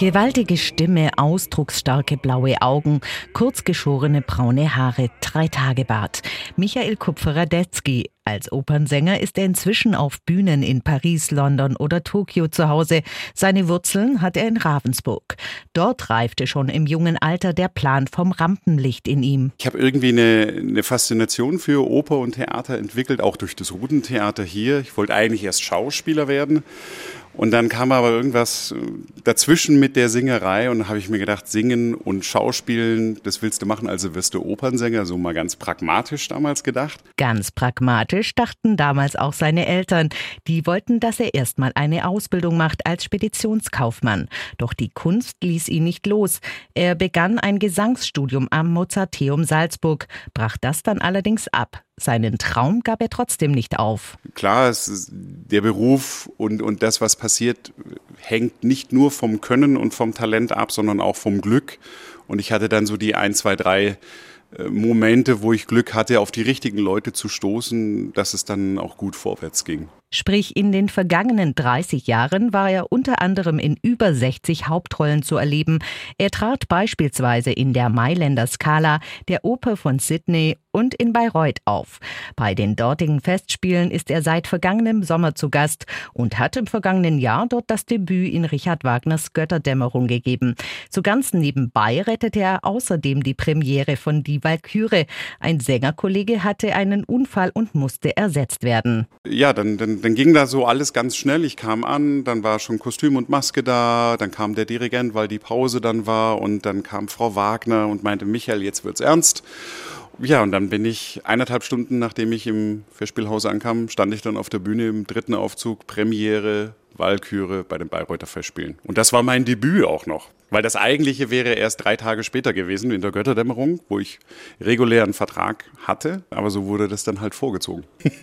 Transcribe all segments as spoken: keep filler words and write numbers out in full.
Gewaltige Stimme, ausdrucksstarke blaue Augen, kurzgeschorene braune Haare, Dreitagebart. Michael Kupfer-Radetzky. Als Opernsänger ist er inzwischen auf Bühnen in Paris, London oder Tokio zu Hause. Seine Wurzeln hat er in Ravensburg. Dort reifte schon im jungen Alter der Plan vom Rampenlicht in ihm. Ich habe irgendwie eine, eine Faszination für Oper und Theater entwickelt, auch durch das Rudentheater hier. Ich wollte eigentlich erst Schauspieler werden. Und dann kam aber irgendwas dazwischen mit der Singerei und da habe ich mir gedacht, Singen und Schauspielen, das willst du machen, also wirst du Opernsänger, so mal ganz pragmatisch damals gedacht. Ganz pragmatisch dachten damals auch seine Eltern. Die wollten, dass er erstmal eine Ausbildung macht als Speditionskaufmann. Doch die Kunst ließ ihn nicht los. Er begann ein Gesangsstudium am Mozarteum Salzburg, brach das dann allerdings ab. Seinen Traum gab er trotzdem nicht auf. Klar, es ist der Beruf und, und das, was passiert, hängt nicht nur vom Können und vom Talent ab, sondern auch vom Glück. Und ich hatte dann so die ein, zwei, drei Momente, wo ich Glück hatte, auf die richtigen Leute zu stoßen, dass es dann auch gut vorwärts ging. Sprich, in den vergangenen dreißig Jahren war er unter anderem in über sechzig Hauptrollen zu erleben. Er trat beispielsweise in der Mailänder Scala, der Oper von Sydney und in Bayreuth auf. Bei den dortigen Festspielen ist er seit vergangenem Sommer zu Gast und hat im vergangenen Jahr dort das Debüt in Richard Wagners Götterdämmerung gegeben. So ganz nebenbei rettete er außerdem die Premiere von Die Walküre. Ein Sängerkollege hatte einen Unfall und musste ersetzt werden. Ja, dann, dann, dann ging da so alles ganz schnell. Ich kam an, dann war schon Kostüm und Maske da, dann kam der Dirigent, weil die Pause dann war und dann kam Frau Wagner und meinte, Michael, jetzt wird's ernst. Ja, und dann bin ich eineinhalb Stunden, nachdem ich im Festspielhaus ankam, stand ich dann auf der Bühne im dritten Aufzug, Premiere, Walküre bei den Bayreuther Festspielen. Und das war mein Debüt auch noch. Weil das eigentliche wäre erst drei Tage später gewesen, in der Götterdämmerung, wo ich regulären Vertrag hatte. Aber so wurde das dann halt vorgezogen.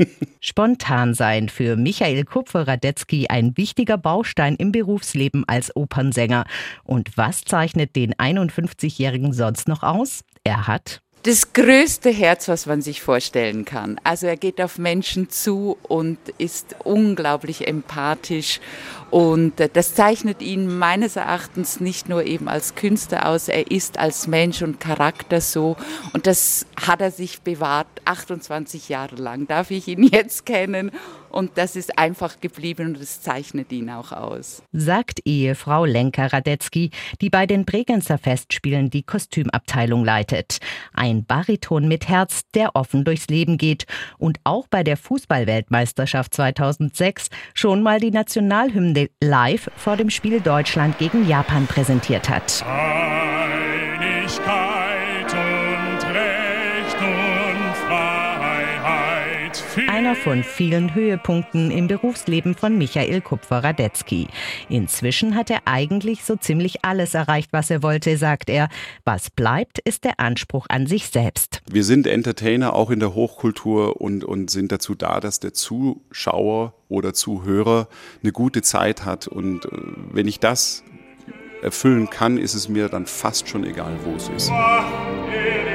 Spontan sein für Michael Kupfer-Radetzky ein wichtiger Baustein im Berufsleben als Opernsänger. Und was zeichnet den einundfünfzigjährigen sonst noch aus? Er hat das größte Herz, was man sich vorstellen kann. Also er geht auf Menschen zu und ist unglaublich empathisch. Und das zeichnet ihn meines Erachtens nicht nur eben als Künstler aus, er ist als Mensch und Charakter so. Und das hat er sich bewahrt, achtundzwanzig Jahre lang darf ich ihn jetzt kennen. Und das ist einfach geblieben und das zeichnet ihn auch aus. Sagt Ehefrau Lenka Radetzky, die bei den Bregenzer Festspielen die Kostümabteilung leitet. Ein Bariton mit Herz, der offen durchs Leben geht und auch bei der Fußball-Weltmeisterschaft zweitausendsechs schon mal die Nationalhymne live vor dem Spiel Deutschland gegen Japan präsentiert hat. Einigkeit und Recht und Freiheit. Einer von vielen Höhepunkten im Berufsleben von Michael Kupfer-Radetzky. Inzwischen hat er eigentlich so ziemlich alles erreicht, was er wollte, sagt er. Was bleibt, ist der Anspruch an sich selbst. Wir sind Entertainer auch in der Hochkultur und, und sind dazu da, dass der Zuschauer oder Zuhörer eine gute Zeit hat. Und wenn ich das erfüllen kann, ist es mir dann fast schon egal, wo es ist.